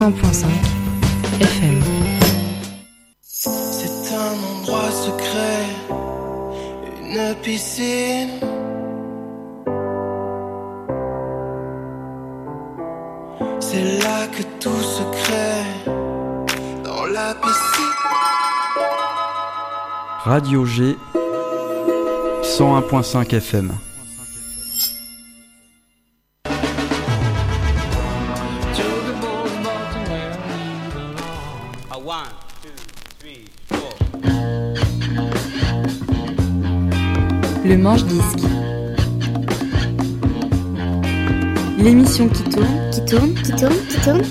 101.5 FM. C'est un endroit secret, une piscine. C'est là que tout se crée, dans la piscine. Radio G 101.5 FM. Le Manche-Disque. L'émission qui tourne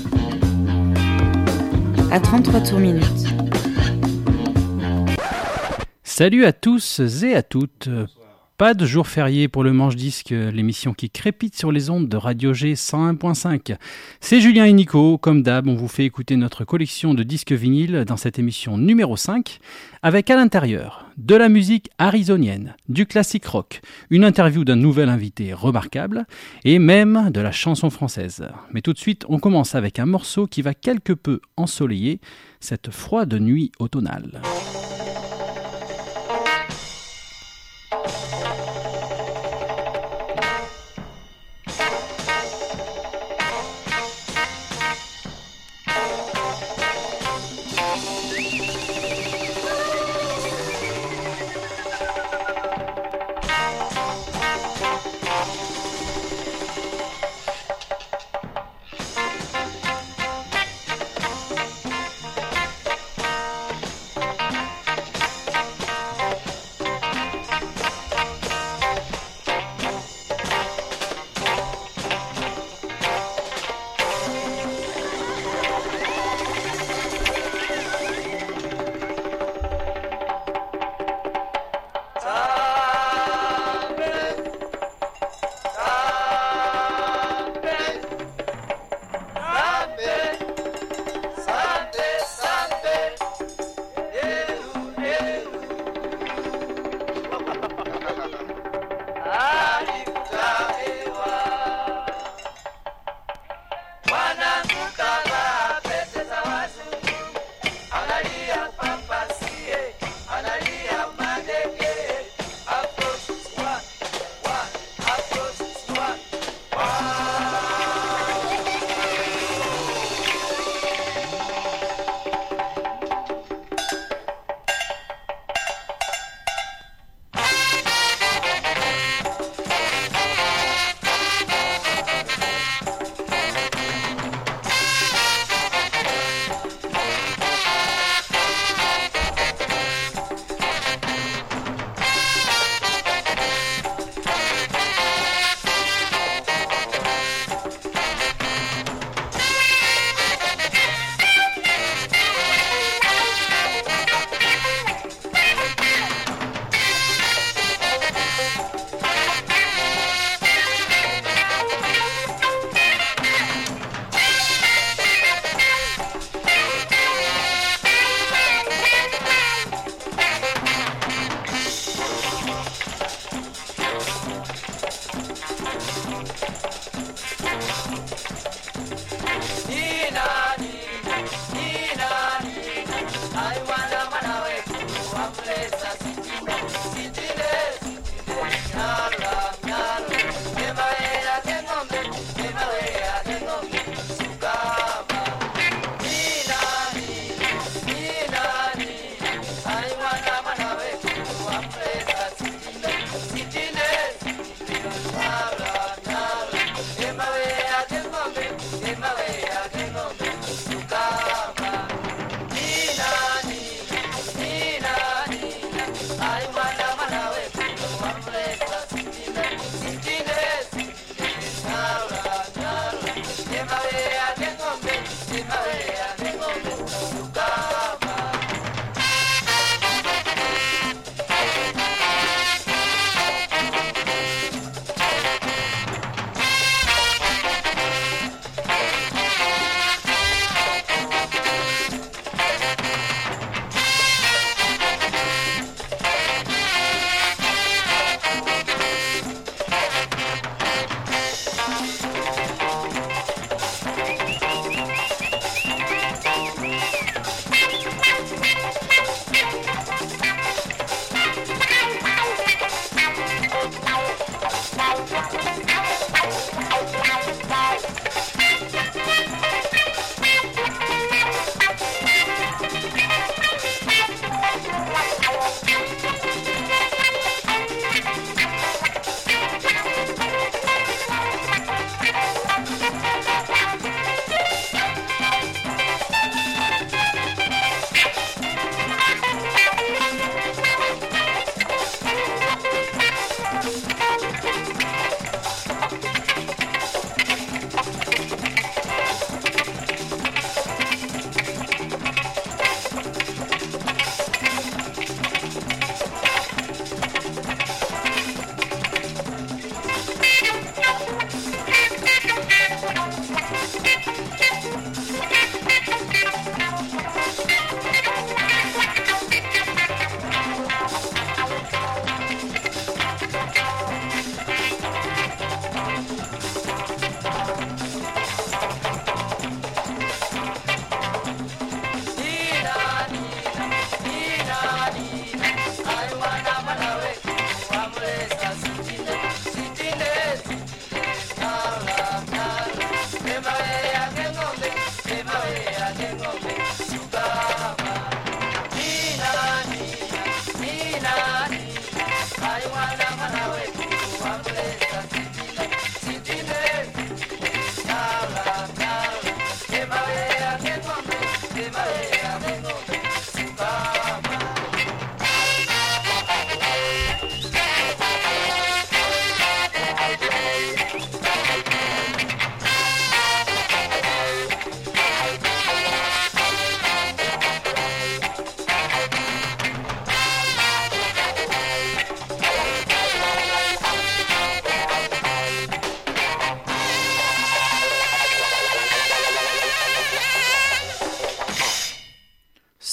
à 33 tours minutes. Salut à tous et à toutes. Pas de jour férié pour le Manche-Disque, l'émission qui crépite sur les ondes de Radio G 101.5. C'est Julien et Nico, comme d'hab, on vous fait écouter notre collection de disques vinyles dans cette émission numéro 5, avec à l'intérieur de la musique arizonienne, du classique rock, une interview d'un nouvel invité remarquable, et même de la chanson française. Mais tout de suite, on commence avec un morceau qui va quelque peu ensoleiller cette froide nuit automnale.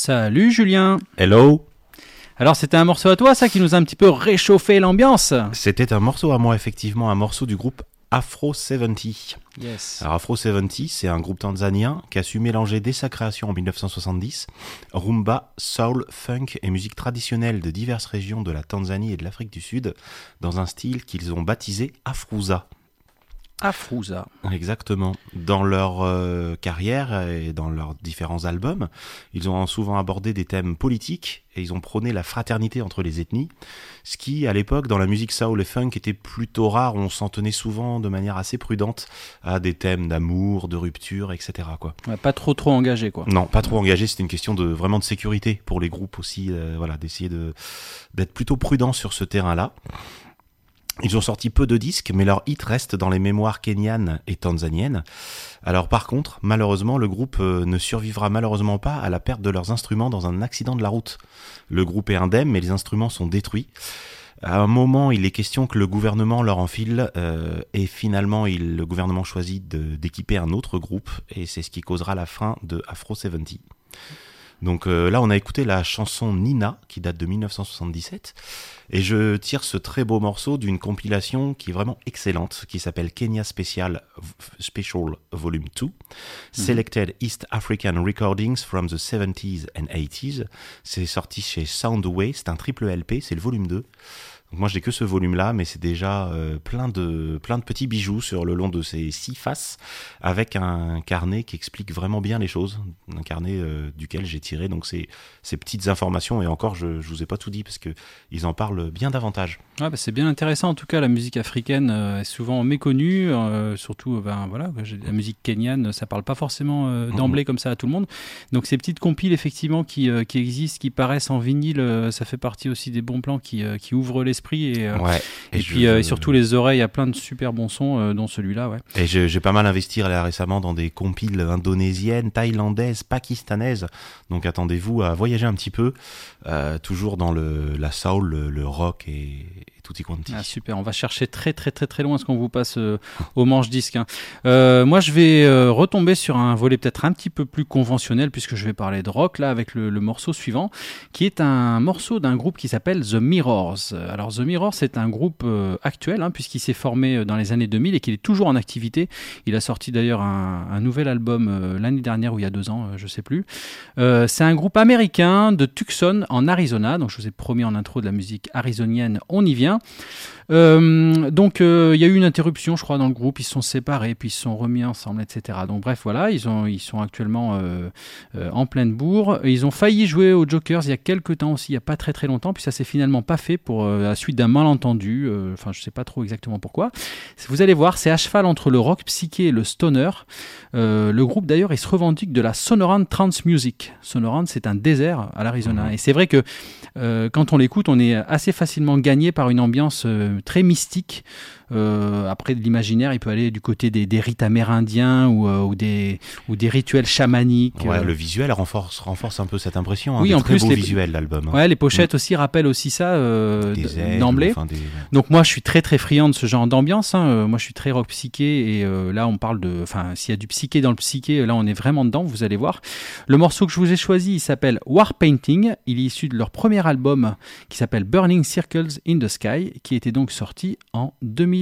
Salut Julien. Hello. Alors c'était un morceau à toi ça qui nous a un petit peu réchauffé l'ambiance. C'était un morceau à moi effectivement, un morceau du groupe Afro 70. Yes. Alors Afro 70, c'est un groupe tanzanien qui a su mélanger dès sa création en 1970 rumba, soul, funk et musique traditionnelle de diverses régions de la Tanzanie et de l'Afrique du Sud dans un style qu'ils ont baptisé Afrouza. Afrouza. Exactement. Dans leur carrière et dans leurs différents albums, ils ont souvent abordé des thèmes politiques et ils ont prôné la fraternité entre les ethnies, ce qui, à l'époque, dans la musique soul et funk, était plutôt rare. On s'en tenait souvent de manière assez prudente à des thèmes d'amour, de rupture, etc. quoi. Ouais, pas trop engagé, quoi. Non, pas trop engagé. C'était une question vraiment de sécurité pour les groupes aussi, d'essayer d'être plutôt prudent sur ce terrain-là. Ils ont sorti peu de disques, mais leurs hits restent dans les mémoires kenyanes et tanzaniennes. Alors par contre, malheureusement, le groupe ne survivra malheureusement pas à la perte de leurs instruments dans un accident de la route. Le groupe est indemne, mais les instruments sont détruits. À un moment, il est question que le gouvernement leur enfile, et finalement, le gouvernement choisit d'équiper un autre groupe, et c'est ce qui causera la fin de Afro 70. Donc là, on a écouté la chanson Nina, qui date de 1977, et je tire ce très beau morceau d'une compilation qui est vraiment excellente, qui s'appelle Kenya Special Volume 2, Selected East African Recordings from the 70s and 80s. C'est sorti chez Soundway, c'est un triple LP, c'est le volume 2. Donc moi j'ai que ce volume-là, mais c'est déjà plein de petits bijoux sur le long de ces 6 faces, avec un carnet qui explique vraiment bien les choses, un carnet duquel j'ai tiré donc ces petites informations, et encore je vous ai pas tout dit parce que ils en parlent bien davantage. Ouais, c'est bien intéressant en tout cas, la musique africaine est souvent méconnue, surtout la musique kenyane, ça parle pas forcément d'emblée comme ça à tout le monde. Donc ces petites compiles effectivement qui existent, qui paraissent en vinyle, ça fait partie aussi des bons plans qui ouvrent l'esprit et surtout les oreilles à plein de super bons sons, dont celui-là. Ouais. Et j'ai pas mal investi là récemment dans des compiles indonésiennes, thaïlandaises, pakistanaises. Donc attendez-vous à voyager un petit peu, toujours dans la soul, le rock et tutti quanti. Ah, super, on va chercher très très très très loin ce qu'on vous passe au manche disque. Hein. Moi je vais retomber sur un volet peut-être un petit peu plus conventionnel puisque je vais parler de rock là avec le morceau suivant qui est un morceau d'un groupe qui s'appelle The Mirrors. Alors The Mirrors c'est un groupe actuel puisqu'il s'est formé dans les années 2000 et qu'il est toujours en activité. Il a sorti d'ailleurs un nouvel album l'année dernière ou il y a 2 ans, je sais plus. C'est un groupe américain de Tucson en Arizona, donc je vous ai promis en intro de la musique arizonienne, on y vient. Donc il y a eu une interruption je crois dans le groupe, ils se sont séparés puis ils se sont remis ensemble, etc. Donc bref voilà, ils sont actuellement en pleine bourre. Ils ont failli jouer aux Jokers il y a quelques temps aussi, il n'y a pas très très longtemps, puis ça s'est finalement pas fait pour la suite d'un malentendu, je sais pas trop exactement pourquoi. Vous allez voir, c'est à cheval entre le rock psyché et le stoner. Le groupe d'ailleurs il se revendique de la Sonoran Trance Music. Sonoran c'est un désert à l'Arizona, et c'est vrai que quand on l'écoute on est assez facilement gagné par une ambiance très mystique. Après de l'imaginaire il peut aller du côté des rites amérindiens ou des rituels chamaniques. Ouais, le visuel renforce un peu cette impression, oui, des en très plus beaux les visuels l'album. Ouais, les pochettes aussi rappellent aussi ça d'emblée. Donc moi je suis très très friand de ce genre d'ambiance, moi je suis très rock psyché, et là on parle s'il y a du psyché dans le psyché, là on est vraiment dedans, vous allez voir. Le morceau que je vous ai choisi il s'appelle War Painting, il est issu de leur premier album qui s'appelle Burning Circles in the Sky, qui était donc sorti en 2008.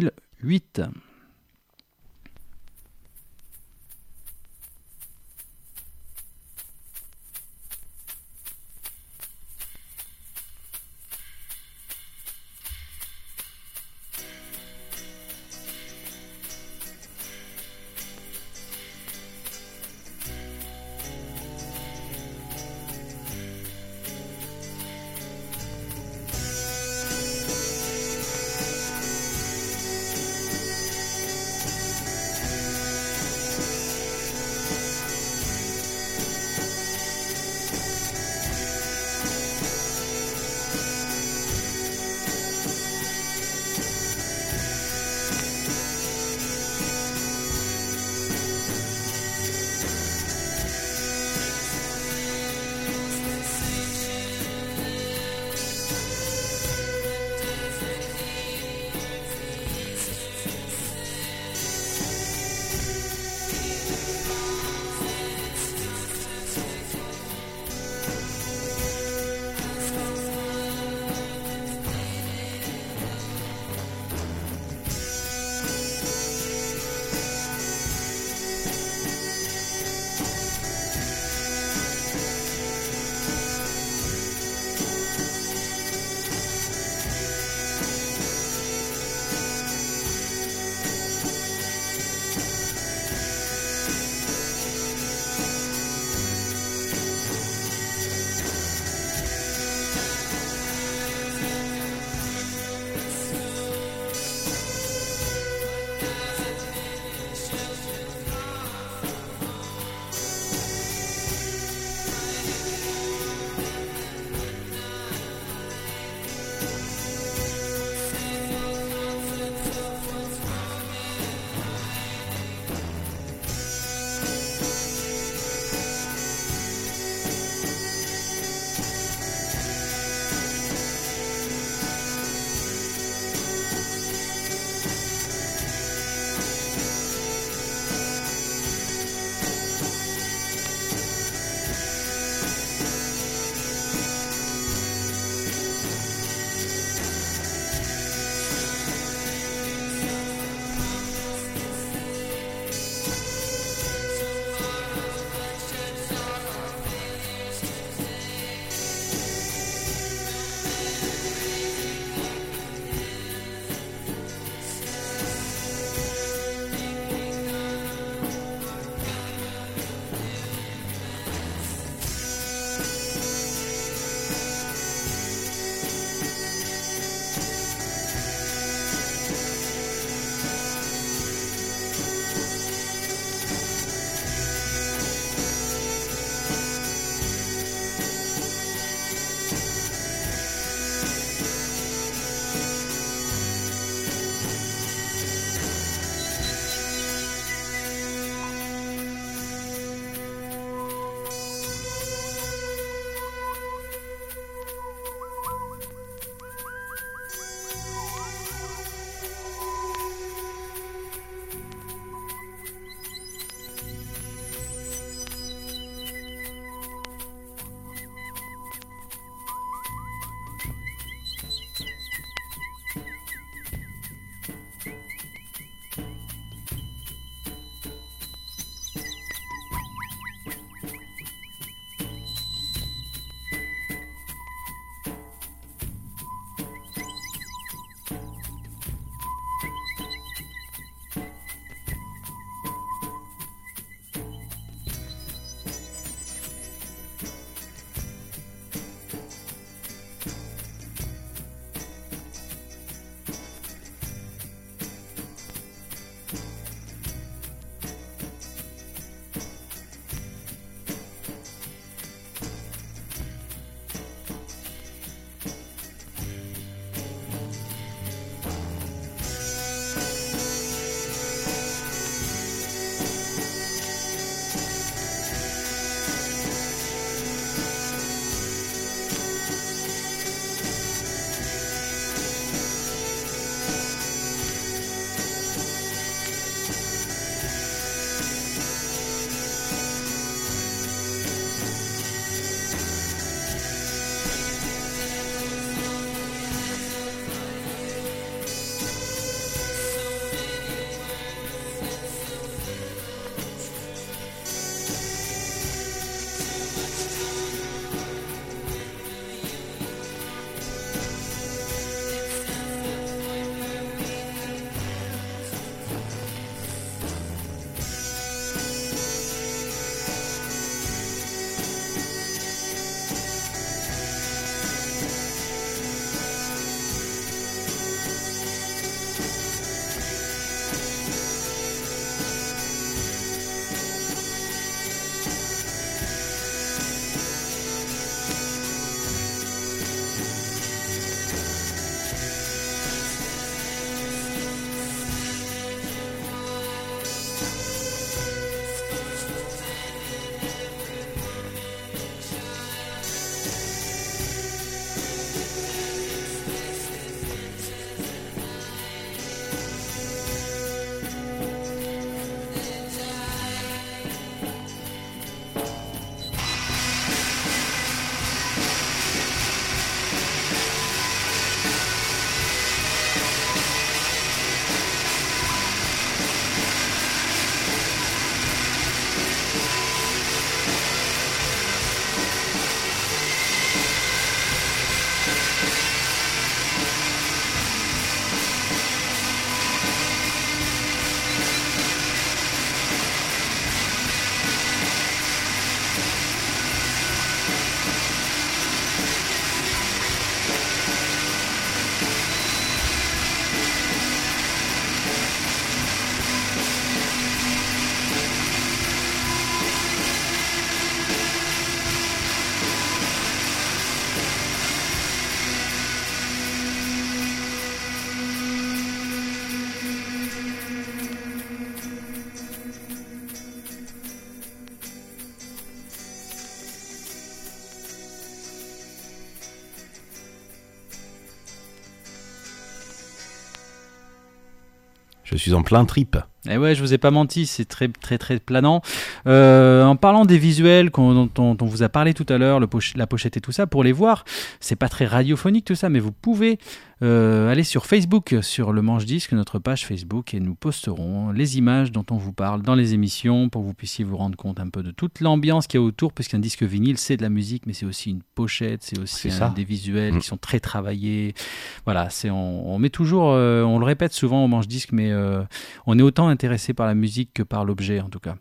Je suis en plein trip. Et ouais, je vous ai pas menti, c'est très très très planant. En parlant des visuels dont on vous a parlé tout à l'heure, la pochette et tout ça, pour les voir, c'est pas très radiophonique tout ça, mais vous pouvez aller sur Facebook, sur le Manche Disque, notre page Facebook, et nous posterons les images dont on vous parle dans les émissions pour que vous puissiez vous rendre compte un peu de toute l'ambiance qu'il y a autour, puisqu'un disque vinyle, c'est de la musique, mais c'est aussi une pochette, c'est aussi des visuels qui sont très travaillés. Voilà, on met toujours, on le répète souvent au Manche Disque, mais on est autant intéressé par la musique que par l'objet en tout cas.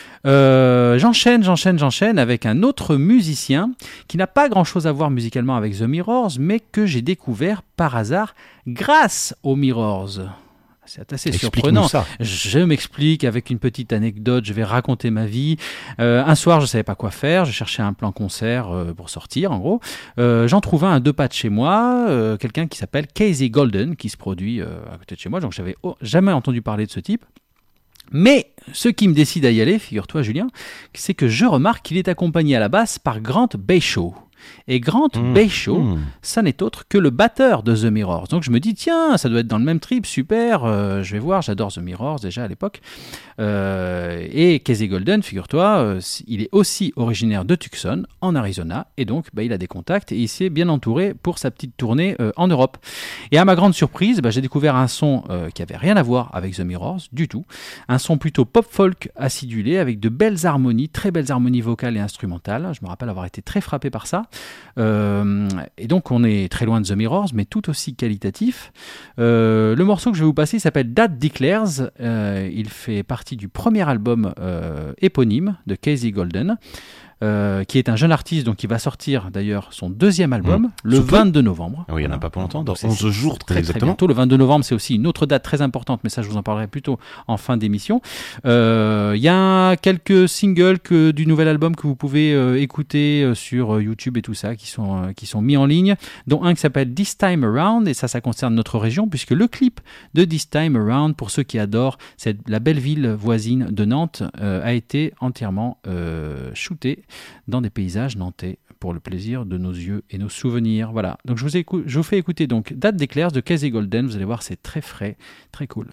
J'enchaîne avec un autre musicien qui n'a pas grand chose à voir musicalement avec The Mirrors, mais que j'ai découvert par hasard grâce aux Mirrors. C'est assez surprenant. Ça. Je m'explique avec une petite anecdote, je vais raconter ma vie. Un soir, je ne savais pas quoi faire, je cherchais un plan concert pour sortir en gros. J'en trouvais un 2 pas de chez moi, quelqu'un qui s'appelle Casey Golden, qui se produit à côté de chez moi, donc je n'avais jamais entendu parler de ce type. Mais ce qui me décide à y aller, figure-toi Julien, c'est que je remarque qu'il est accompagné à la basse par Grant Bayshaw. Et Grant Bayshaw, ça n'est autre que le batteur de The Mirrors. Donc je me dis, tiens, ça doit être dans le même trip, super, je vais voir, j'adore The Mirrors déjà à l'époque. Et Casey Golden, figure-toi, il est aussi originaire de Tucson, en Arizona, et donc il a des contacts et il s'est bien entouré pour sa petite tournée en Europe. Et à ma grande surprise, j'ai découvert un son qui avait rien à voir avec The Mirrors, du tout. Un son plutôt pop-folk acidulé, avec de belles harmonies, très belles harmonies vocales et instrumentales. Je me rappelle avoir été très frappé par ça. Et donc on est très loin de The Mirrors, mais tout aussi qualitatif. Le morceau que je vais vous passer s'appelle That Declares. Il fait partie du premier album éponyme de Casey Golden, qui est un jeune artiste, donc qui va sortir d'ailleurs son deuxième album le 22 novembre. Oui, il n'y en a pas pour longtemps, dans 11 jours très exactement. Bientôt, le 22 novembre, c'est aussi une autre date très importante, mais ça je vous en parlerai plutôt en fin d'émission. Il y a quelques singles du nouvel album que vous pouvez écouter sur YouTube et tout ça, qui sont mis en ligne, dont un qui s'appelle This Time Around, et ça concerne notre région, puisque le clip de This Time Around, pour ceux qui adorent la belle ville voisine de Nantes, a été entièrement shooté dans des paysages nantais pour le plaisir de nos yeux et nos souvenirs. Voilà. Donc je vous fais écouter donc That Declares de Casey Golden. Vous allez voir, c'est très frais, très cool.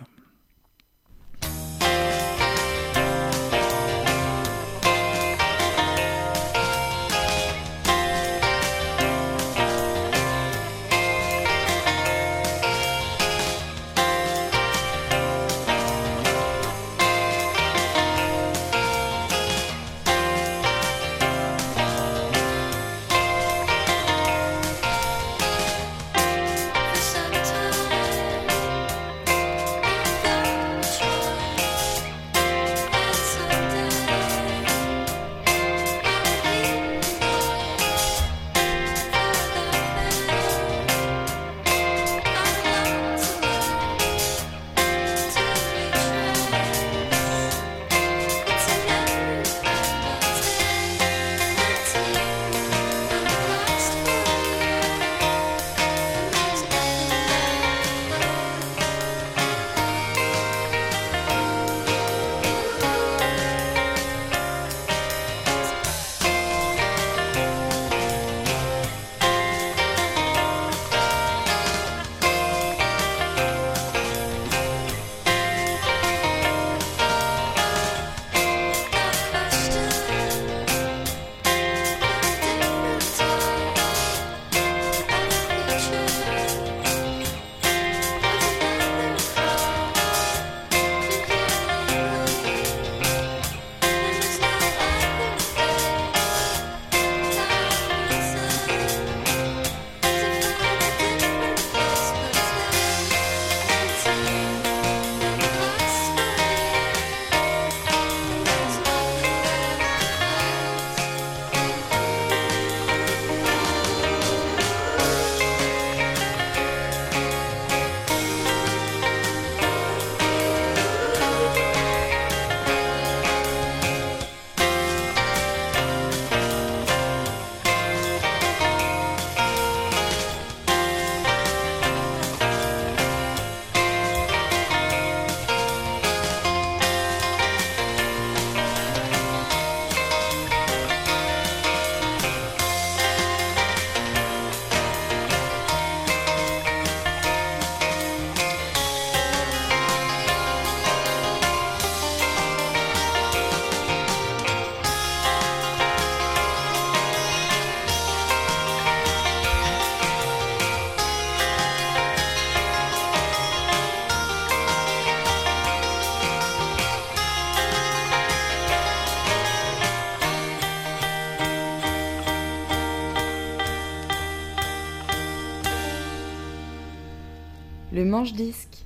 Le manche-disque.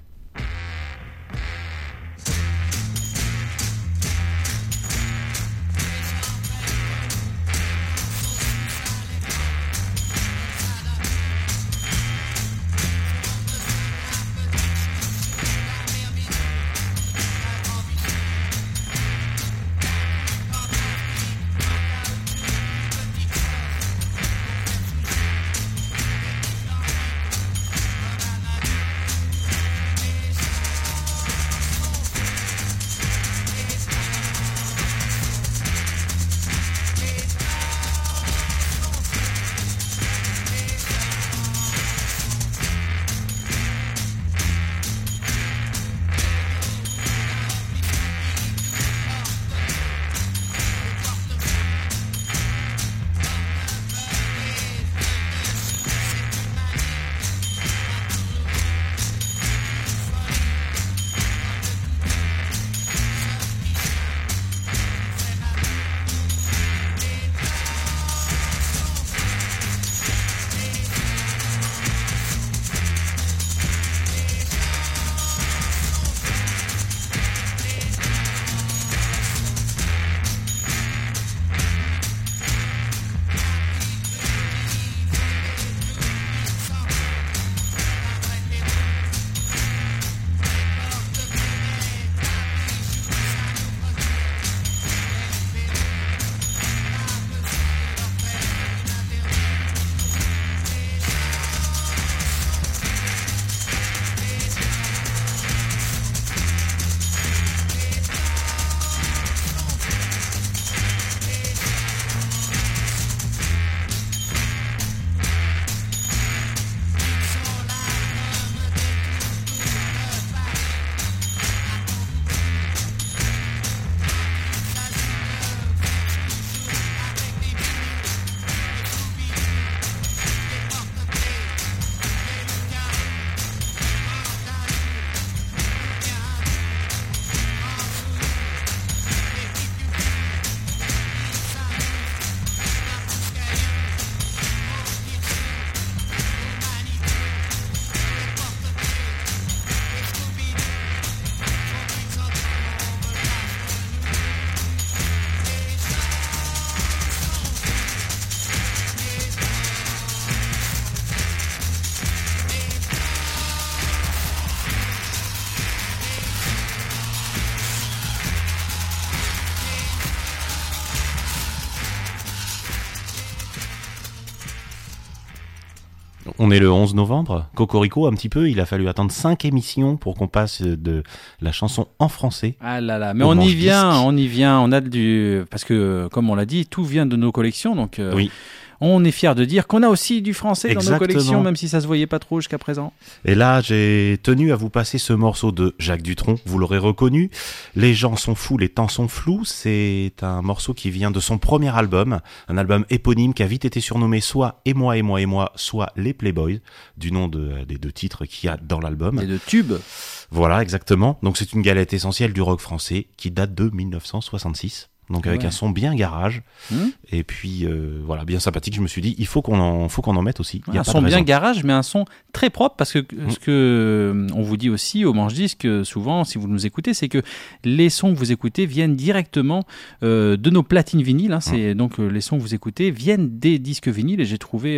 On est le 11 novembre, Cocorico un petit peu, il a fallu attendre 5 émissions pour qu'on passe de la chanson en français. Ah là là, mais on y vient, on a parce que comme on l'a dit, tout vient de nos collections, donc oui. On est fiers de dire qu'on a aussi du français Exactement. dans nos collections, même si ça se voyait pas trop jusqu'à présent. Et là, j'ai tenu à vous passer ce morceau de Jacques Dutronc, vous l'aurez reconnu. Les gens sont fous, les temps sont flous. C'est un morceau qui vient de son premier album, un album éponyme qui a vite été surnommé soit Et moi, soit Les Playboys, du nom des 2 titres qu'il y a dans l'album. Et de tubes. Voilà, exactement. Donc c'est une galette essentielle du rock français qui date de 1966. Donc avec un son bien garage et puis voilà, bien sympathique. Je me suis dit il faut qu'on en mette aussi. Un son bien garage, mais un son très propre, parce que ce que on vous dit aussi au manche-disque souvent, si vous nous écoutez, c'est que les sons que vous écoutez viennent directement de nos platines vinyles. C'est donc les sons que vous écoutez viennent des disques vinyles, et j'ai trouvé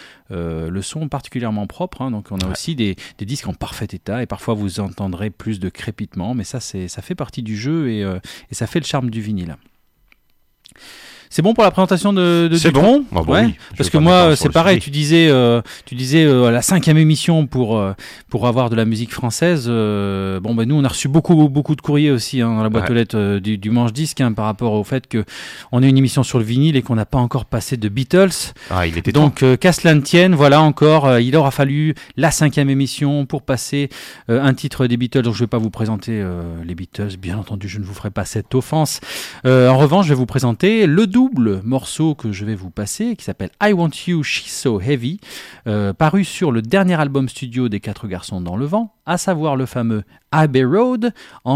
le son particulièrement propre. Donc on a aussi des disques en parfait état, et parfois vous entendrez plus de crépitement, mais ça fait partie du jeu, et ça fait le charme du vinyle. C'est bon pour la présentation de Dutronc ? Bon. Oui, parce que moi c'est pareil, tu disais la 5e émission pour avoir de la musique française. Nous on a reçu beaucoup de courriers aussi dans la boîte aux lettres du manche disque par rapport au fait que on a une émission sur le vinyle et qu'on n'a pas encore passé de Beatles. Il était donc qu'à cela ne tienne, voilà encore, il aura fallu la 5e émission pour passer un titre des Beatles. Donc je vais pas vous présenter les Beatles, bien entendu, je ne vous ferai pas cette offense. En revanche, je vais vous présenter le double morceau que je vais vous passer, qui s'appelle I Want You, She's So Heavy, paru sur le dernier album studio des 4 garçons dans le vent, à savoir le fameux Abbey Road, en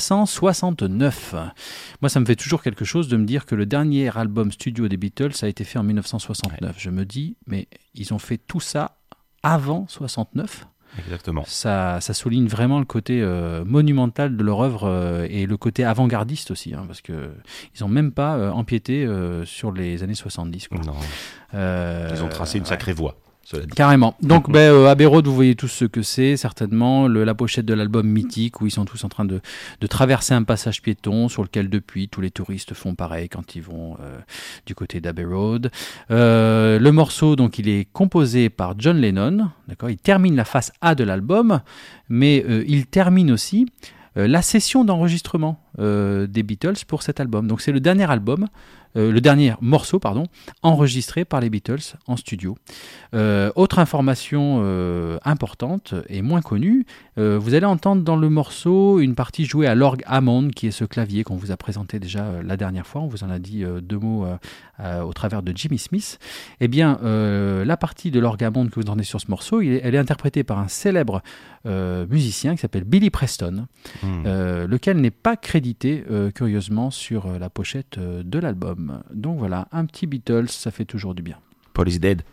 1969. Moi, ça me fait toujours quelque chose de me dire que le dernier album studio des Beatles a été fait en 1969. Je me dis, mais ils ont fait tout ça avant 69 ? Exactement. Ça souligne vraiment le côté monumental de leur œuvre et le côté avant-gardiste aussi, hein, parce que ils n'ont même pas empiété sur les années 70. Quoi. Non. Ils ont tracé une sacrée voie. Carrément. Donc, Abbey Road, vous voyez tous ce que c'est, certainement. La pochette de l'album mythique, où ils sont tous en train de traverser un passage piéton sur lequel, depuis, tous les touristes font pareil quand ils vont du côté d'Abbey Road. Le morceau, donc, il est composé par John Lennon. D'accord. Il termine la face A de l'album, mais il termine aussi la session d'enregistrement des Beatles pour cet album. Donc, c'est le dernier album. Le dernier morceau, enregistré par les Beatles en studio. Autre information importante et moins connue, vous allez entendre dans le morceau une partie jouée à l'orgue Hammond, qui est ce clavier qu'on vous a présenté déjà la dernière fois. On vous en a dit 2 mots au travers de Jimmy Smith. Eh bien, la partie de l'orgue Hammond que vous entendez sur ce morceau, elle est interprétée par un célèbre musicien qui s'appelle Billy Preston, lequel n'est pas crédité, curieusement, sur la pochette de l'album. Donc voilà, un petit Beatles, ça fait toujours du bien. Paul is dead.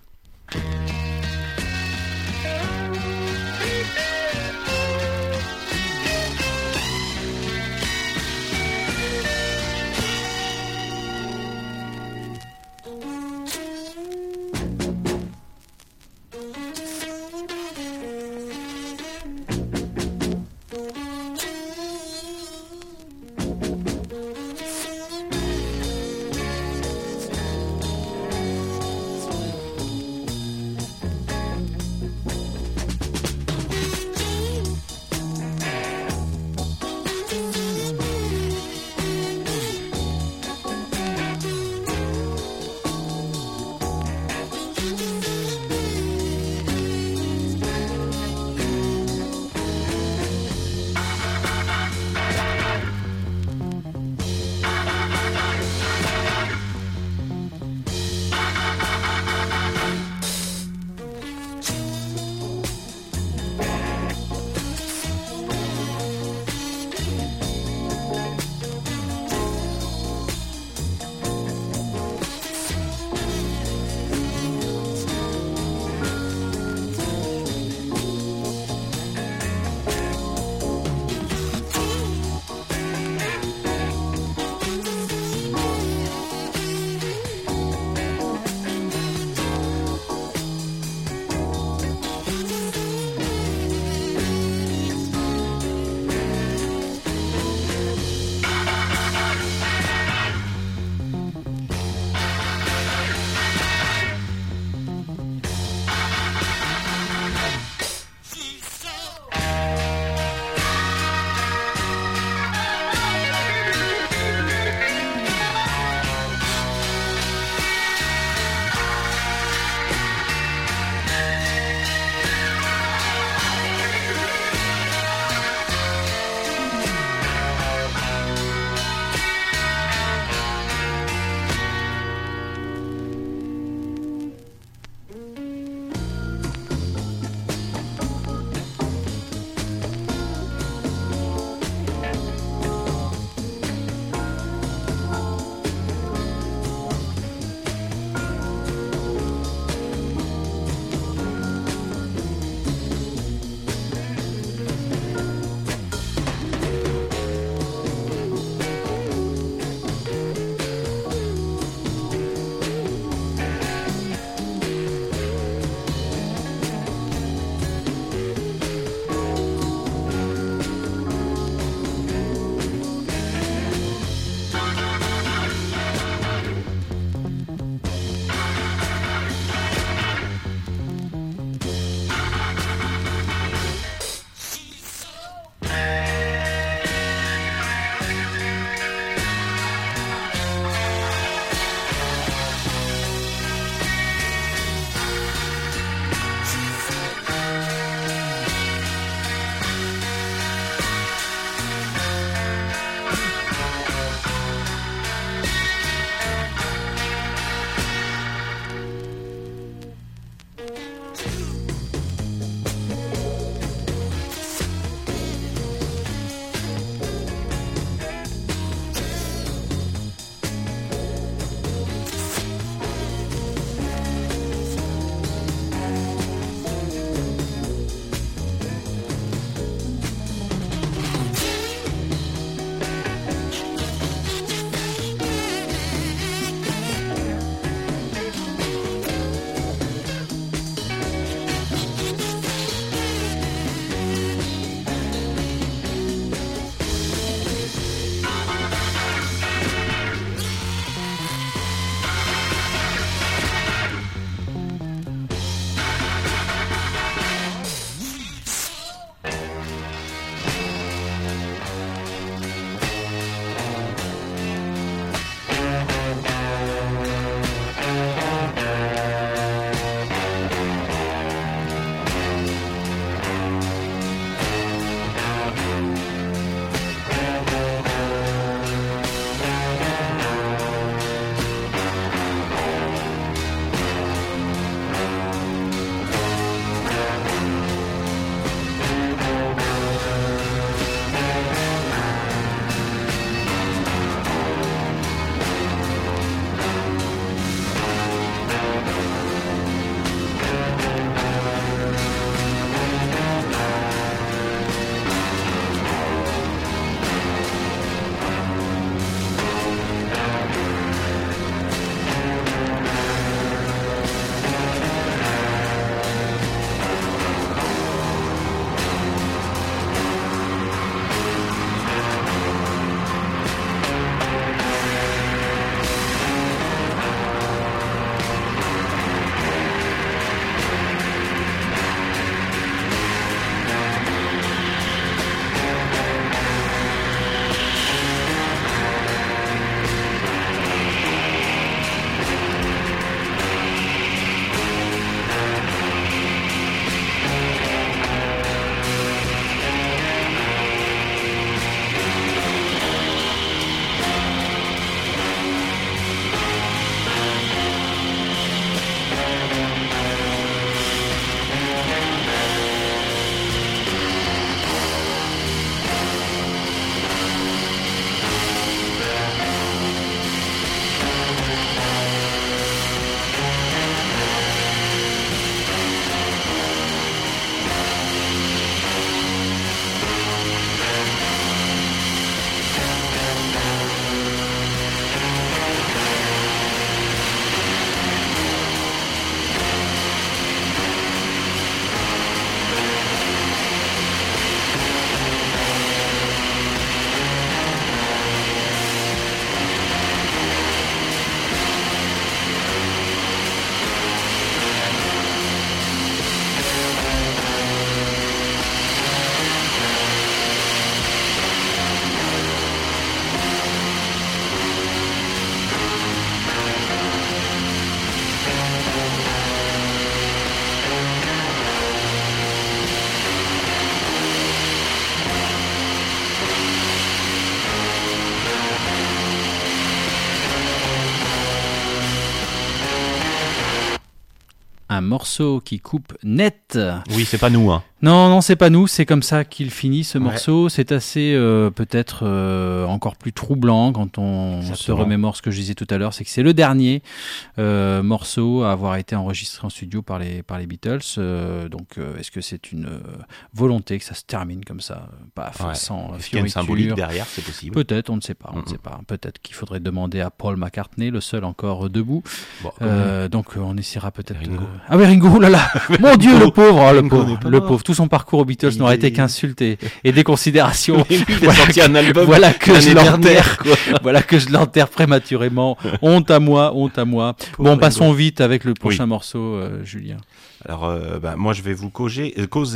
un morceau qui coupe net. Oui, c'est pas nous, hein. Non, c'est pas nous, c'est comme ça qu'il finit ce morceau. C'est assez peut-être encore plus troublant quand on se remémore ce que je disais tout à l'heure, c'est que c'est le dernier morceau à avoir été enregistré en studio par les Beatles. Donc est-ce que c'est une volonté que ça se termine comme ça, paf, sans est-ce qu'il y a une symbolique derrière, c'est possible. Peut-être, on ne sait pas. Peut-être qu'il faudrait demander à Paul McCartney, le seul encore debout. Bon, donc on essaiera peut-être. Ringo. Ah oui, Ringo, là là, mon Dieu, le pauvre, le pauvre. Tout son parcours aux Beatles n'aurait été qu'insulté et des considérations. Voilà que je l'enterre prématurément. Honte à moi. Bon, passons vite avec le prochain morceau, Julien. Alors, moi, je vais vous causer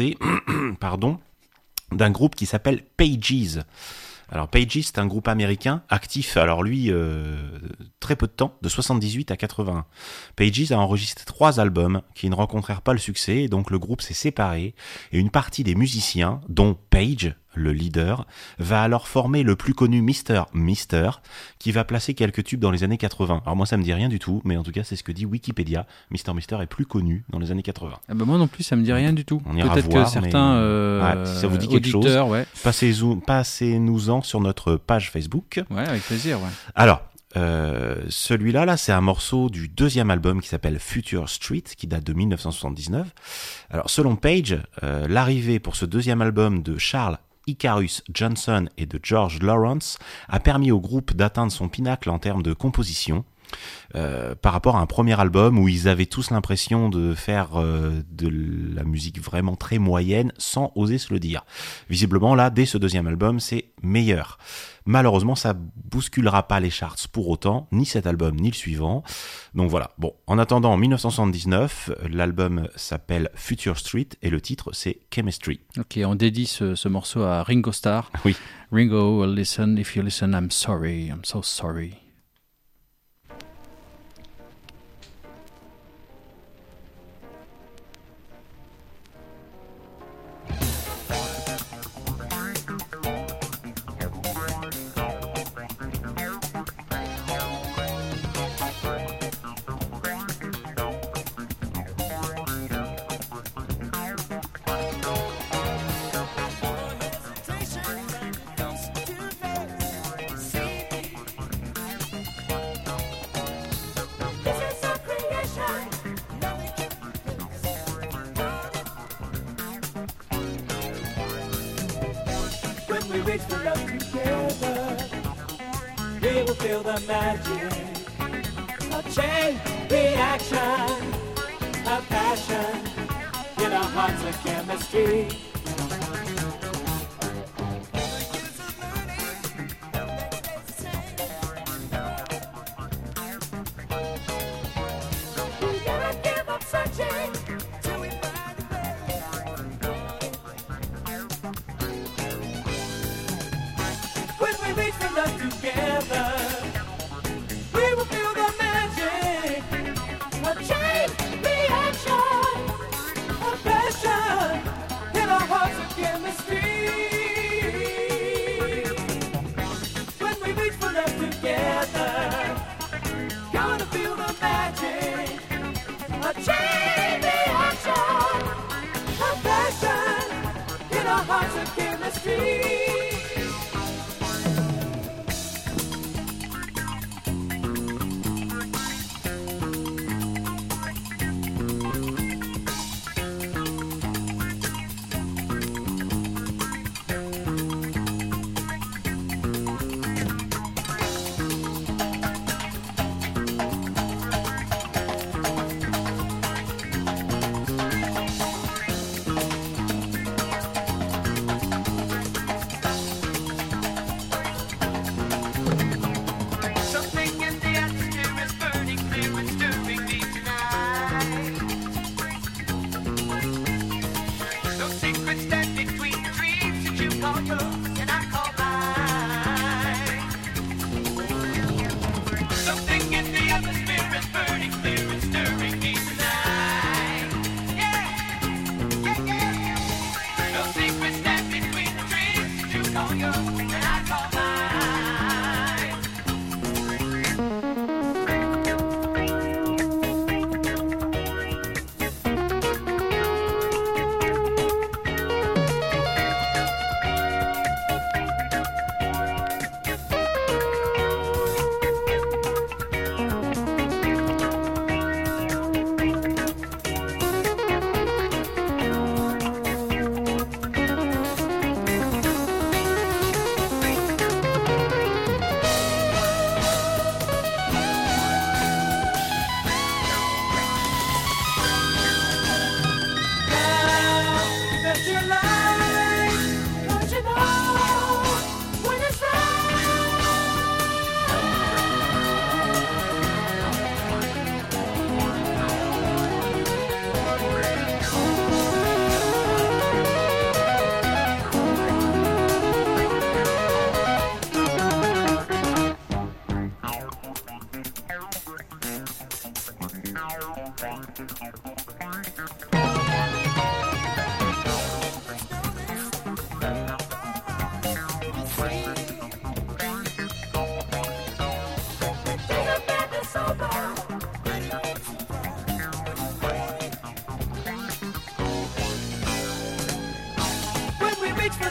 d'un groupe qui s'appelle Pages. Alors Pages, c'est un groupe américain actif, alors lui, très peu de temps, de 78 à 81. Pages a enregistré 3 albums qui ne rencontrèrent pas le succès, et donc le groupe s'est séparé, et une partie des musiciens, dont Page, le leader, va alors former le plus connu Mr. Mister, qui va placer quelques tubes dans les années 80. Alors moi ça me dit rien du tout, mais en tout cas c'est ce que dit Wikipédia. Mr. Mister est plus connu dans les années 80. Ah bah moi non plus ça me dit rien du tout. On ira peut-être voir, que certains si ça vous dit quelque auditeurs, chose, passez-nous-en sur notre page Facebook. Ouais, avec plaisir. Ouais. Alors, celui-là, c'est un morceau du 2e album qui s'appelle Future Street, qui date de 1979. Alors, selon Page, l'arrivée pour ce 2e album de Charles Icarus Johnson et de George Lawrence a permis au groupe d'atteindre son pinacle en termes de composition. Par rapport à un premier album où ils avaient tous l'impression de faire de la musique vraiment très moyenne sans oser se le dire. Visiblement là, dès ce 2e album, c'est meilleur. Malheureusement, ça bousculera pas les charts pour autant, ni cet album, ni le suivant. Donc voilà. Bon, en attendant, en 1979, l'album s'appelle Future Street et le titre, c'est Chemistry. Ok, on dédie ce morceau à Ringo Starr. Oui. Ringo, listen, if you listen, I'm sorry, I'm so sorry.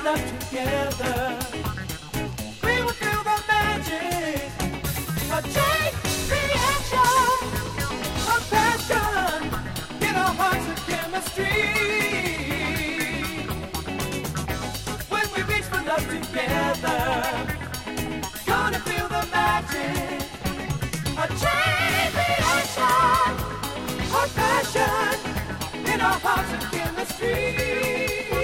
with us together, we will feel the magic, a chain reaction, a passion in our hearts of chemistry. When we reach for love together, gonna feel the magic, a chain reaction, a passion in our hearts of chemistry.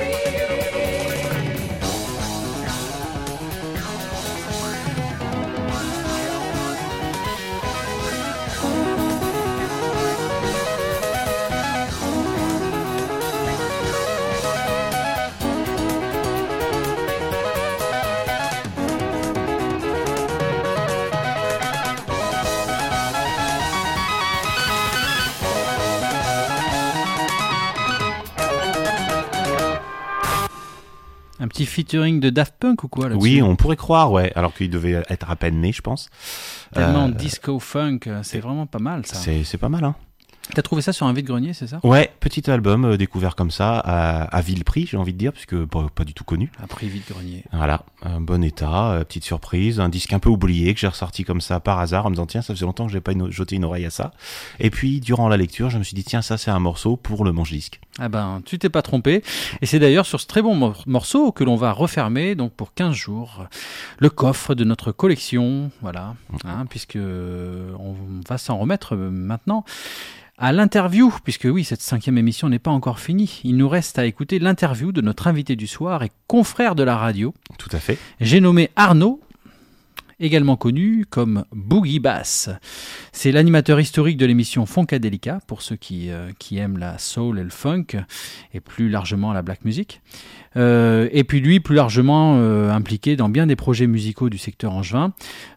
Un petit featuring de Daft Punk ou quoi là-dessus? Oui, on pourrait croire, ouais, alors qu'il devait être à peine né, je pense. Tellement disco funk, c'est vraiment pas mal ça. C'est pas mal, hein. T'as trouvé ça sur un vide-grenier, c'est ça? Ouais, petit album découvert comme ça, à vil prix, j'ai envie de dire, puisque pas du tout connu. Un prix vide-grenier. Voilà, un bon état, petite surprise, un disque un peu oublié que j'ai ressorti comme ça par hasard en me disant tiens, ça faisait longtemps que j'ai pas jeté une oreille à ça. Et puis durant la lecture, je me suis dit tiens, ça c'est un morceau pour le manche-disque. Ah ben, tu t'es pas trompé. Et c'est d'ailleurs sur ce très bon morceau que l'on va refermer, donc pour 15 jours, le coffre de notre collection, voilà, hein, puisque on va s'en remettre maintenant à l'interview, puisque oui, cette 5e émission n'est pas encore finie. Il nous reste à écouter l'interview de notre invité du soir et confrère de la radio. Tout à fait. J'ai nommé Arnaud, également connu comme Boogie Bass. C'est l'animateur historique de l'émission Funkadelica, pour ceux qui aiment la soul et le funk, et plus largement la black music. Et puis lui, plus largement impliqué dans bien des projets musicaux du secteur angevin.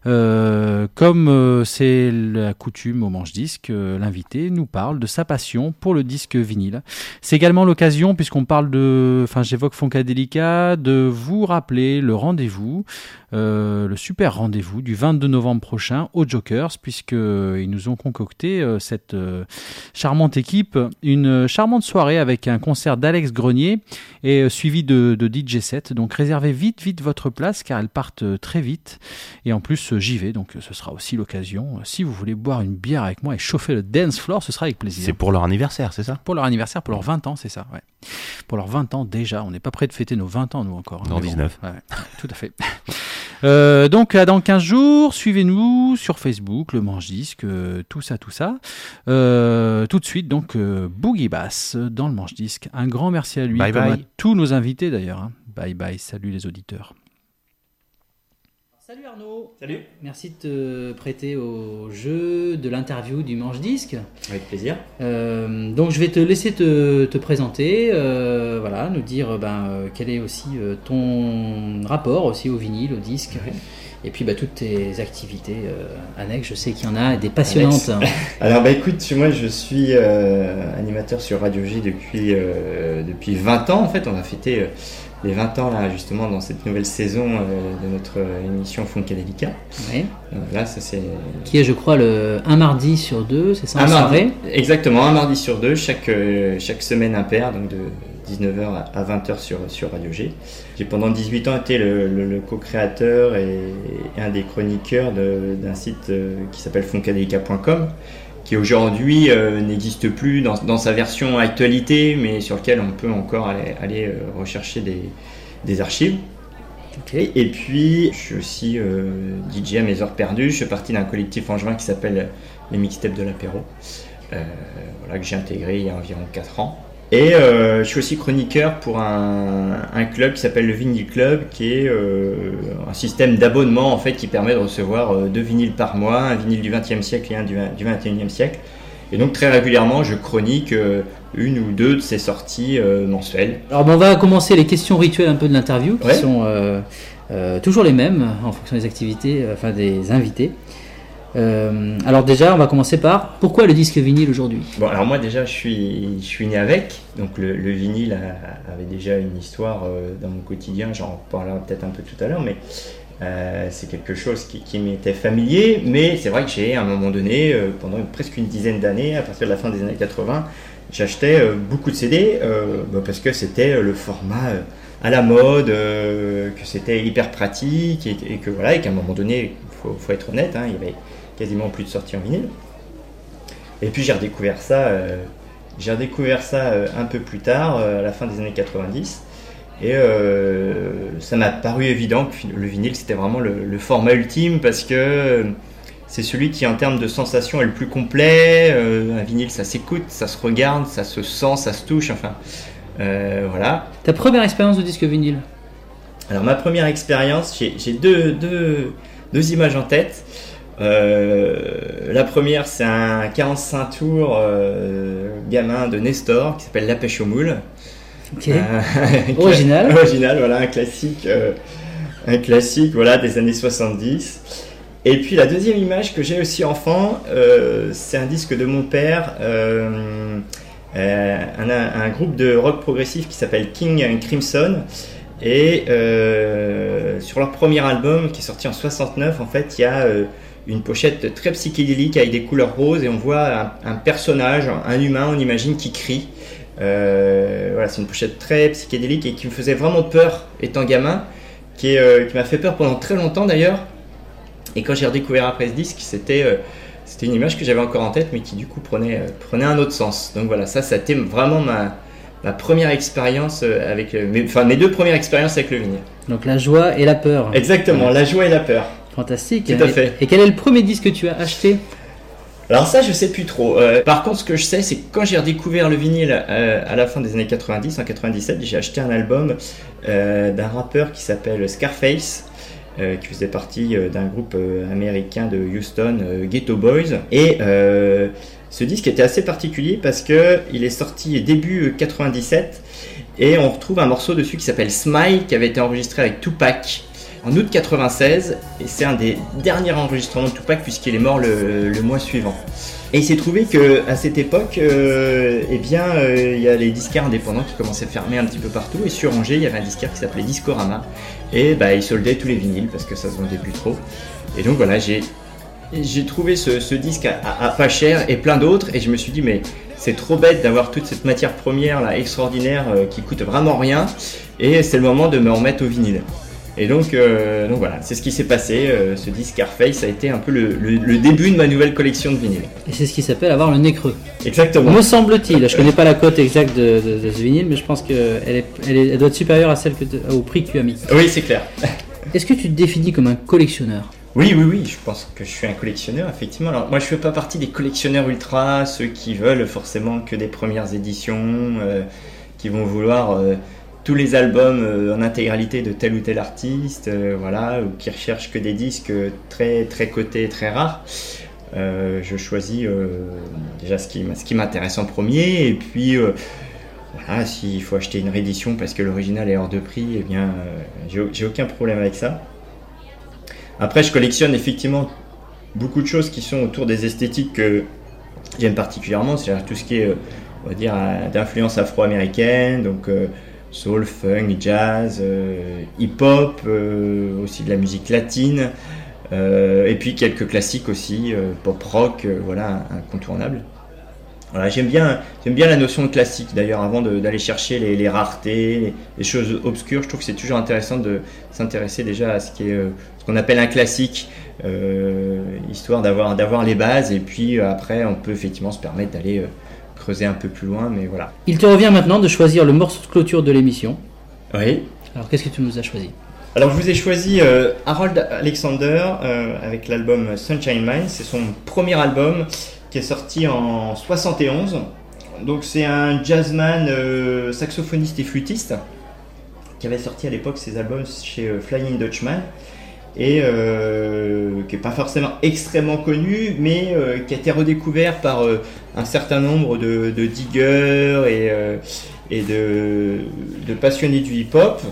Comme c'est la coutume au Manche-Disque, l'invité nous parle de sa passion pour le disque vinyle. C'est également l'occasion, puisqu'on parle j'évoque Funkadelica, de vous rappeler le rendez-vous, le super rendez-vous du 22 novembre prochain aux Jokers, puisqu'ils nous ont concocté, cette charmante équipe, une charmante soirée avec un concert d'Alex Grenier et suivi de DJ set. Donc réservez vite votre place car elles partent très vite. Et en plus, j'y vais, donc ce sera aussi l'occasion. Si vous voulez boire une bière avec moi et chauffer le dance floor, ce sera avec plaisir. C'est pour leur anniversaire, c'est ça? Pour leur anniversaire, pour leurs 20 ans, c'est ça, ouais. Pour leurs 20 ans déjà, on n'est pas prêt de fêter nos 20 ans, nous encore. Dans 19. Bon, ouais, tout à fait. Donc dans 15 jours, suivez-nous sur Facebook, le Manche-Disque, tout ça. Tout de suite, donc Boogie Bass dans le Manche-Disque. Un grand merci à lui, bye comme bye. à tous nos invités d'ailleurs. Hein. Bye bye, salut les auditeurs. Salut Arnaud. Salut. Merci de te prêter au jeu de l'interview du Manche-Disque. Avec plaisir. Donc je vais te laisser te présenter, voilà, nous dire quel est aussi ton rapport aussi au vinyle, au disque. Ouais. Et puis toutes tes activités annexes, je sais qu'il y en a des passionnantes. Alors écoute, moi je suis animateur sur Radio J depuis 20 ans en fait. On va fêter les 20 ans là justement dans cette nouvelle saison de notre émission Funkadelica. Oui. Là, ça c'est... Qui est je crois un mardi sur deux, c'est ça, en soirée? Exactement, un mardi sur deux, chaque semaine impair, donc de 19h à 20h sur Radio G. J'ai pendant 18 ans été le co-créateur et un des chroniqueurs d'un site qui s'appelle funkadelica.com, qui aujourd'hui n'existe plus dans sa version actualité, mais sur lequel on peut encore aller rechercher des archives. Okay. Et puis, je suis aussi DJ à mes heures perdues. Je fais partie d'un collectif angevin qui s'appelle les Mixtapes de l'Apéro, que j'ai intégré il y a environ 4 ans. Et je suis aussi chroniqueur pour un club qui s'appelle le Vinyl Club, qui est un système d'abonnement en fait qui permet de recevoir 2 vinyles par mois, un vinyle du XXe siècle et un du XXIe siècle. Et donc très régulièrement, je chronique une ou deux de ces sorties mensuelles. Alors on va commencer les questions rituelles un peu de l'interview, qui ouais. sont toujours les mêmes en fonction des activités, des invités. Alors déjà, on va commencer par pourquoi le disque vinyle aujourd'hui? Bon, alors moi déjà, je suis né avec, donc le vinyle avait déjà une histoire dans mon quotidien. J'en parlerai peut-être un peu tout à l'heure, mais c'est quelque chose qui m'était familier. Mais c'est vrai que j'ai, à un moment donné, pendant presque une dizaine d'années, à partir de la fin des années 80, j'achetais beaucoup de CD parce que c'était le format à la mode, que c'était hyper pratique et que voilà, et qu'à un moment donné, faut être honnête, hein, il y avait quasiment plus de sorties en vinyle. Et puis j'ai redécouvert ça un peu plus tard, à la fin des années 90. Et ça m'a paru évident que le vinyle c'était vraiment le format ultime parce que c'est celui qui en termes de sensation est le plus complet. Un vinyle ça s'écoute, ça se regarde, ça se sent, ça se touche, enfin voilà. Ta première expérience de disque vinyle? Alors ma première expérience, j'ai deux images en tête. La première c'est un 45 tours gamin de Nestor qui s'appelle La Pêche aux Moules. Ok. Original, voilà, un classique voilà, des années 70. Et puis la deuxième image que j'ai aussi enfant, c'est un disque de mon père, un groupe de rock progressif qui s'appelle King and Crimson. Et sur leur premier album qui est sorti en 69, en fait, il y a une pochette très psychédélique avec des couleurs roses et on voit un personnage, un humain, on imagine, qui crie. Voilà, c'est une pochette très psychédélique et qui me faisait vraiment peur étant gamin, qui m'a fait peur pendant très longtemps d'ailleurs. Et quand j'ai redécouvert après ce disque, c'était une image que j'avais encore en tête, mais qui du coup prenait un autre sens. Donc voilà, ça a été vraiment ma première expérience avec mes deux premières expériences avec le vinyle. Donc la joie et la peur. Exactement, la joie et la peur. Fantastique. Tout à fait. Et quel est le premier disque que tu as acheté? Alors ça, je sais plus trop. Par contre, ce que je sais, c'est que quand j'ai redécouvert le vinyle à la fin des années 90, en 97, j'ai acheté un album d'un rappeur qui s'appelle Scarface, qui faisait partie d'un groupe américain de Houston, Ghetto Boys. Et ce disque était assez particulier parce qu'il est sorti début 97 et on retrouve un morceau dessus qui s'appelle Smile, qui avait été enregistré avec Tupac en août 96, et c'est un des derniers enregistrements de Tupac puisqu'il est mort le mois suivant. Et il s'est trouvé qu'à cette époque, il y a les disquaires indépendants qui commençaient à fermer un petit peu partout, et sur Angers, il y avait un disquaire qui s'appelait Discorama, et il soldait tous les vinyles parce que ça se vendait plus trop. Et donc voilà, j'ai trouvé ce disque à pas cher et plein d'autres, et je me suis dit mais c'est trop bête d'avoir toute cette matière première là extraordinaire qui coûte vraiment rien, et c'est le moment de me remettre au vinyle. Et donc voilà, c'est ce qui s'est passé. Ce disque Scarface a été un peu le début de ma nouvelle collection de vinyle. Et c'est ce qui s'appelle avoir le nez creux. Exactement. Me semble-t-il, je connais pas la cote exacte de ce vinyle, mais je pense qu'elle doit être supérieure à celle au prix que tu as mis. Oui, c'est clair. Est-ce que tu te définis comme un collectionneur? Oui, je pense que je suis un collectionneur, effectivement. Alors moi je fais pas partie des collectionneurs ultra, ceux qui veulent forcément que des premières éditions, qui vont vouloir tous les albums en intégralité de tel ou tel artiste, voilà, ou qui recherchent que des disques très très cotés, très rares. Je choisis déjà ce qui m'intéresse en premier, et puis voilà, s'il faut acheter une réédition parce que l'original est hors de prix, eh bien j'ai aucun problème avec ça. Après, je collectionne effectivement beaucoup de choses qui sont autour des esthétiques que j'aime particulièrement, c'est-à-dire tout ce qui est, on va dire, d'influence afro-américaine, donc soul, funk, jazz, hip-hop, aussi de la musique latine, et puis quelques classiques aussi, pop-rock, voilà, incontournables. Voilà, j'aime bien la notion de classique d'ailleurs, avant d'aller chercher les raretés, les choses obscures. Je trouve que c'est toujours intéressant de s'intéresser déjà à ce qu'on appelle un classique, histoire d'avoir les bases, et puis après on peut effectivement se permettre d'aller creuser un peu plus loin, mais voilà. Il te revient maintenant de choisir le morceau de clôture de l'émission. Oui. Alors qu'est-ce que tu nous as choisi? Alors je vous ai choisi Harold Alexander avec l'album Sunshine Mine. C'est son premier album qui est sorti en 71. Donc c'est un jazzman, saxophoniste et flûtiste qui avait sorti à l'époque ses albums chez Flying Dutchman, et qui n'est pas forcément extrêmement connu, mais qui a été redécouvert par un certain nombre de diggers et de passionnés du hip-hop,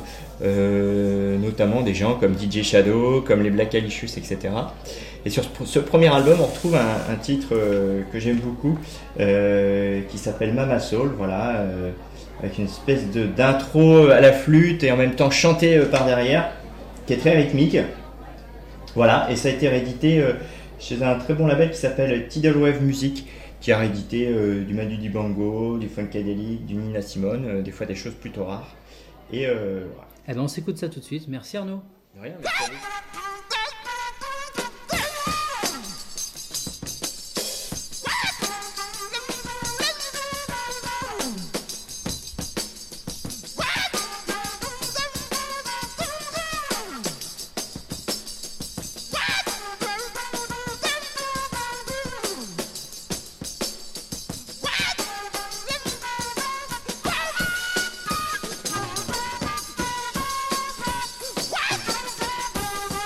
notamment des gens comme DJ Shadow, comme les Black Alicious, etc. Et sur ce premier album, on retrouve un titre que j'aime beaucoup, qui s'appelle Mama Soul, voilà, avec une espèce d'intro à la flûte et en même temps chanté par derrière, qui est très rythmique. Voilà, et ça a été réédité chez un très bon label qui s'appelle Tidal Wave Music, qui a réédité du Manu Dibango, du Funkadelic, du Nina Simone, des fois des choses plutôt rares. Et voilà. Eh ben, on s'écoute ça tout de suite. Merci Arnaud. De rien, merci à vous. What?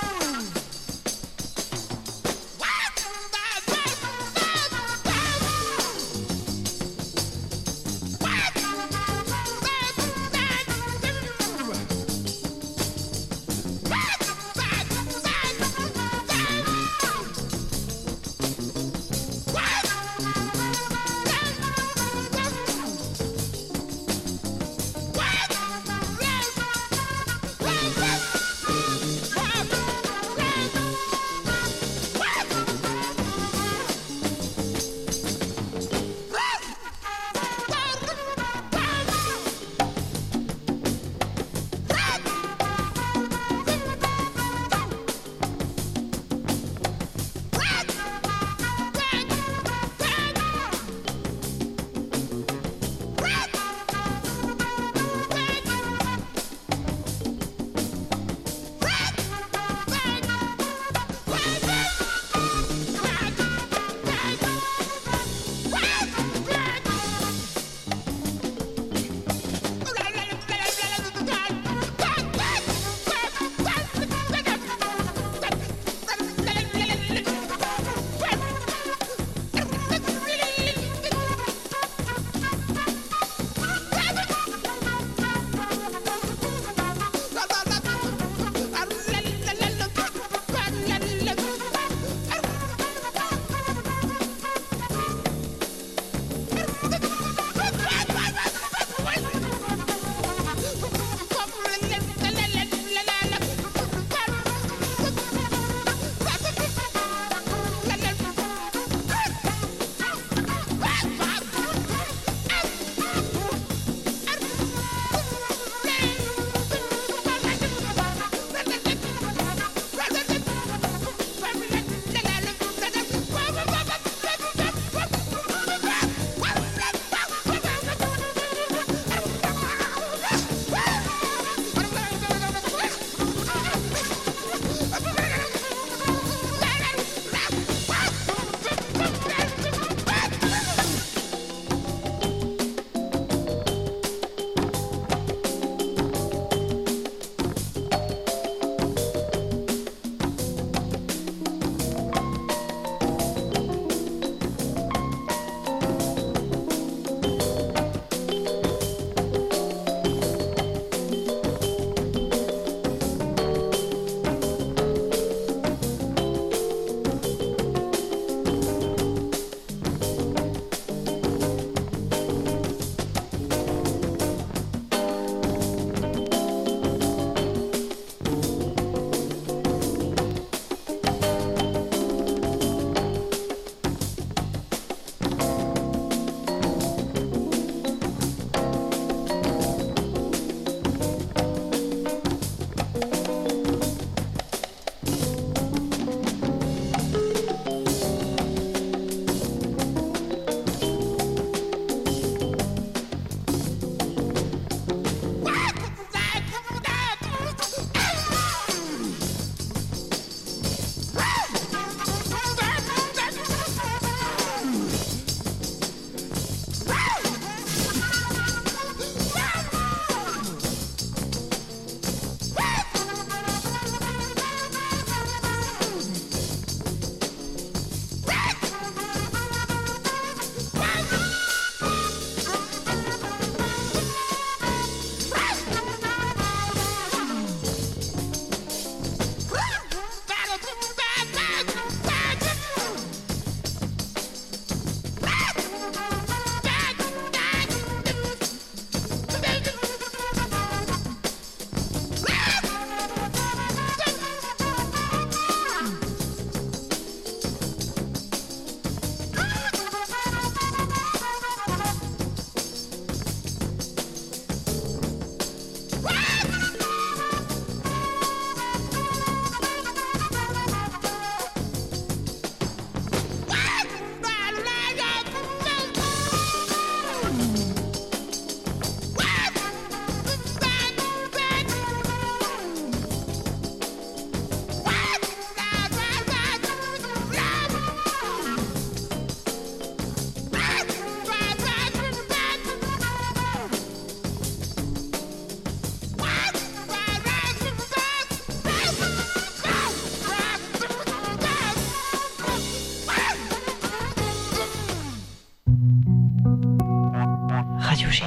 Radio G.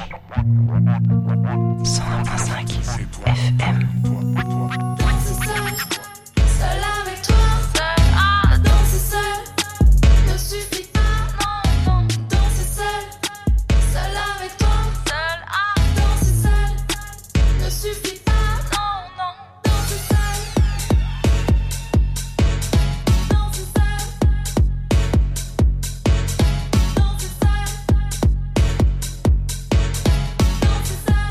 101.5 FM. Danser seul avec toi. Danser seul ne suffit pas. Danser seul avec toi. Danser seul ne suffit pas. Danser seul. Danser seul. Danser seul. Danser seul.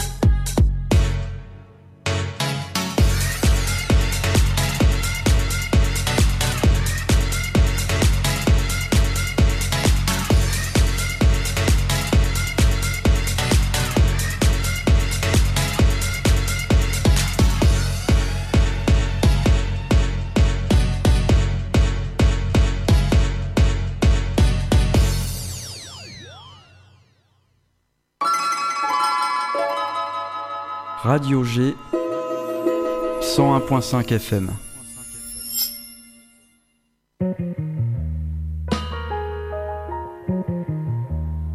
Radio G 101.5 FM.